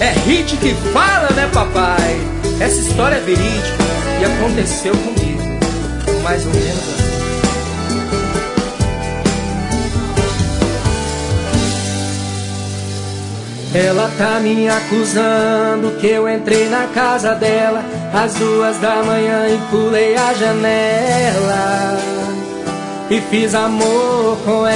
É hit que fala, né, papai? Essa história é verídica e aconteceu comigo, mais ou menos assim. Ela tá me acusando que eu entrei na casa dela às 2 da manhã e pulei a janela e fiz amor com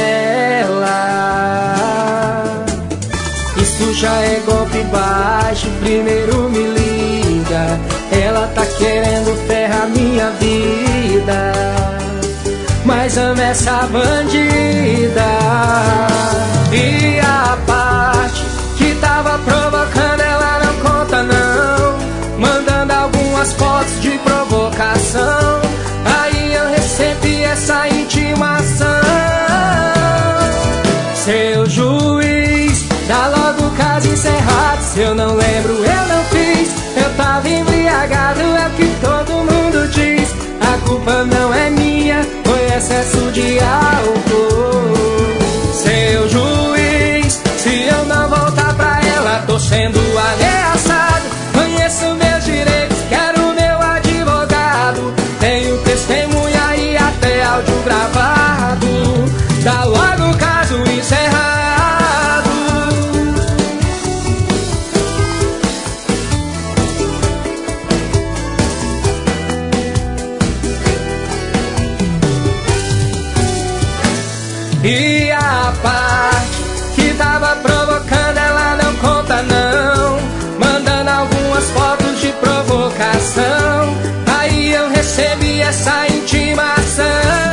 ela. Isso já é golpe baixo, primeiro me liga. Ela tá querendo ferrar minha vida, mas amo essa bandida. E a parte que tava provocando ela não conta não, mandando algumas fotos de provocação. Aí eu recebi essa intimação. Seu juiz, dá logo o caso encerrado. Se eu não lembro, eu não fiz. Eu tava embriagado, é o que todo mundo diz. A culpa não é minha, foi excesso de álcool. Seu juiz, se eu não voltar pra ela, tô sendo ameaçado. Conheço meus direitos, quero meu advogado. Tenho testemunha e até áudio gravado. Dá logo o caso encerrado. E a parte que tava provocando ela não conta não, mandando algumas fotos de provocação. Aí eu recebi essa intimação.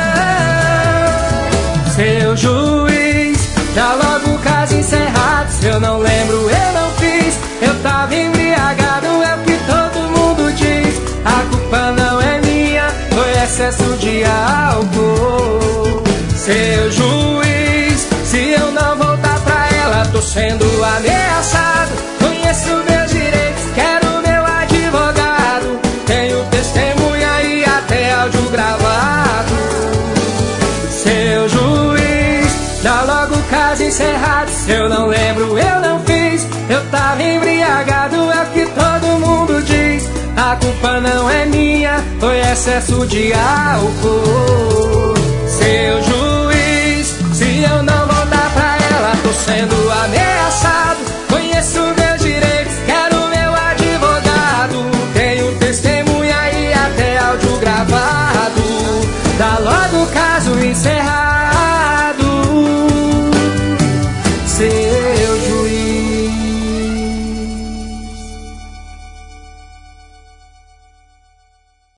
Seu juiz, dá logo o caso encerrado. Se eu não lembro, eu não fiz. Eu tava embriagado, é o que todo mundo diz. A culpa não é minha, foi excesso de álcool. Seu juiz, se eu não voltar pra ela, tô sendo ameaçado. Conheço meus direitos, quero meu advogado. Tenho testemunha e até áudio gravado. Seu juiz, dá logo o caso encerrado. Se eu não lembro, eu não fiz. Eu tava embriagado, é o que todo mundo diz. A culpa não é minha, foi excesso de álcool. Seu juiz, se eu não voltar pra ela, tô sendo ameaçado.